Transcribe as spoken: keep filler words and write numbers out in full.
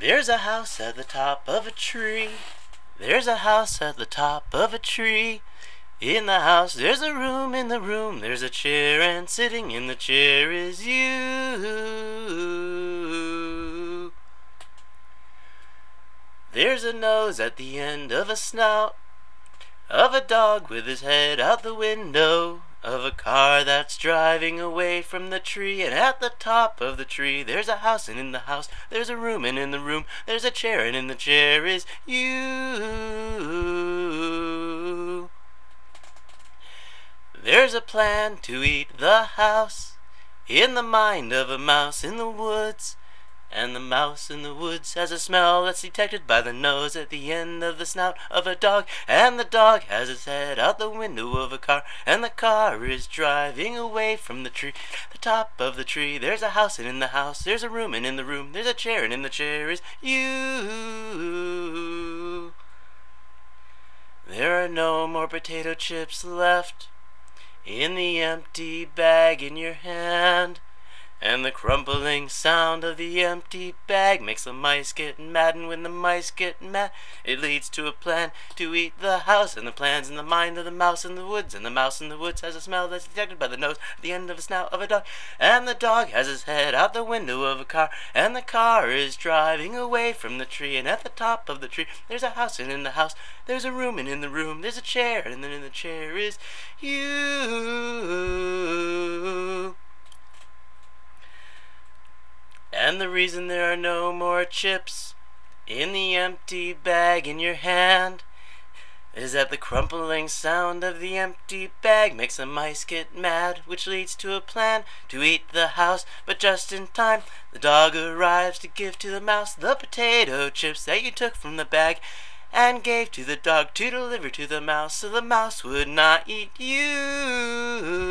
There's a house at the top of a tree. There's a house at the top of a tree. In the house there's a room, in the room there's a chair, and sitting in the chair is you. There's a nose at the end of a snout, of a dog with his head out the window, of a car that's driving away from the tree, and at the top of the tree there's a house, and in the house there's a room, and in the room there's a chair, and in the chair is you. There's a plan to eat the house in the mind of a mouse in the woods, and the mouse in the woods has a smell that's detected by the nose at the end of the snout of a dog, and the dog has his head out the window of a car, and the car is driving away from the tree. At the top of the tree there's a house, and in the house there's a room, and in the room there's a chair, and in the chair is you. There are no more potato chips left in the empty bag in your hand, and the crumpling sound of the empty bag makes the mice get mad, and when the mice get mad, it leads to a plan to eat the house, and the plan's in the mind of the mouse in the woods, and the mouse in the woods has a smell that's detected by the nose at the end of the snout of a dog, and the dog has his head out the window of a car, and the car is driving away from the tree, and at the top of the tree there's a house, and in the house there's a room, and in the room there's a chair, and then in the chair is you. And the reason there are no more chips in the empty bag in your hand is that the crumpling sound of the empty bag makes the mice get mad, which leads to a plan to eat the house. But just in time the dog arrives to give to the mouse the potato chips that you took from the bag and gave to the dog to deliver to the mouse, so the mouse would not eat you.